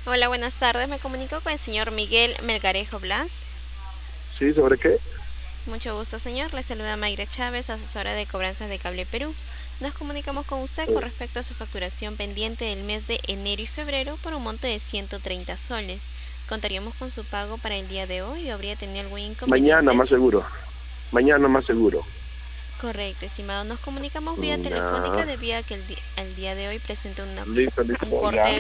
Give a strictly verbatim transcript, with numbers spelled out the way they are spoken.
Hola, buenas tardes. Me comunico con el señor Miguel Melgarejo Blas. ¿Sí? ¿Sobre qué? Mucho gusto, señor. Le saluda Mayra Chávez, asesora de cobranzas de Cable Perú. Nos comunicamos con usted con Eh, respecto a su facturación pendiente del mes de enero y febrero por un monto de ciento treinta soles. ¿Contaríamos con su pago para el día de hoy o habría tenido algún Mañana inconveniente? más seguro. Mañana más seguro. Correcto, estimado. Nos comunicamos vía Mm, ah, telefónica debido a que el, di- el día de hoy presenta una- listo, un listo, ya. corte